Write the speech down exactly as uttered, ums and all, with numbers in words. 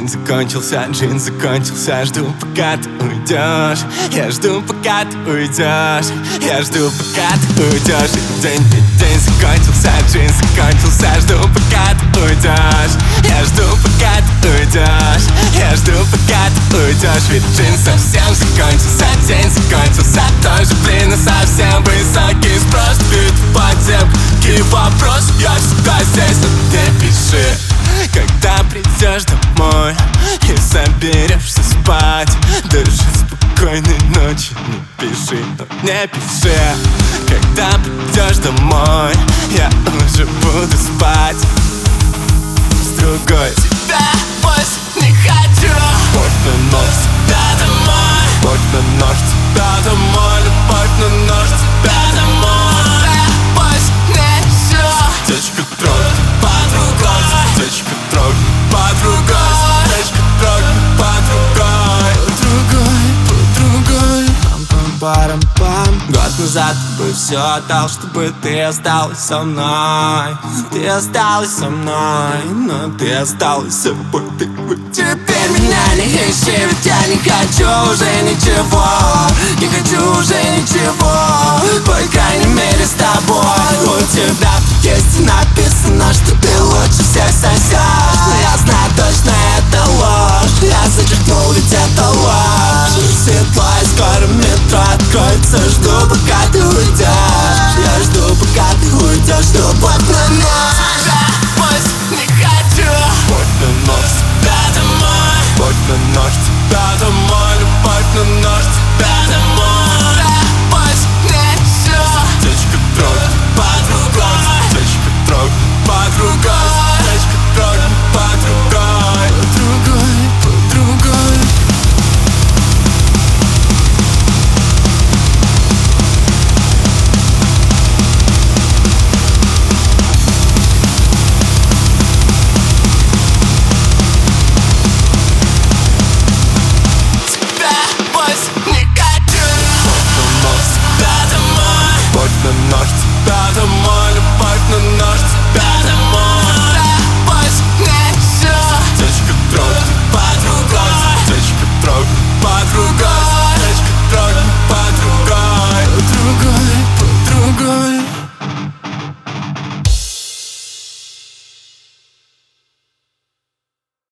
День закончился, джин закончился. Жду, пока ты уйдешь. Я жду, пока ты уйдешь. Я жду, пока ты уйдешь. День, день закончился, джин закончился. Жду, пока ты уйдешь. Я жду, пока ты уйдешь. Я жду, пока ты уйдешь. Ведь джин совсем закончился, день закончился. Тоже, блин, и совсем высокий спрос. Бит по темке вопрос. Я всегда здесь, но ты пиши, когда придешь домой и соберешься спать. Даже спокойной ночи не пиши, но не пиши. Когда придешь домой, я уже буду спать с другой. Тебя больше не хочу. Любовь на нож, тебя домой. Любовь на нож, тебя домой. Любовь на нож, тебя домой. Тебя больше не ищу. Девочка, трогай по-другой. Девочка, трогай по-другой. Девочка, трогай по-другой. По-другой, по-другой. Пам-пам-парам-пам. Год назад бы все отдал, чтобы ты осталась со мной. Ты осталась со мной, но ты осталась собой. Ты теперь меня не ищи, ведь я не хочу уже ничего. Не хочу уже ничего, по крайней мере с тобой. У тебя есть написано, что ты лучше всех сосешь, но я знаю точно, это ложь. Я зачеркнул, ведь это ложь. Светло и скоро метро откроется. Жду, пока ты уйдешь. Я жду, пока ты уйдешь. Любовь на ночь.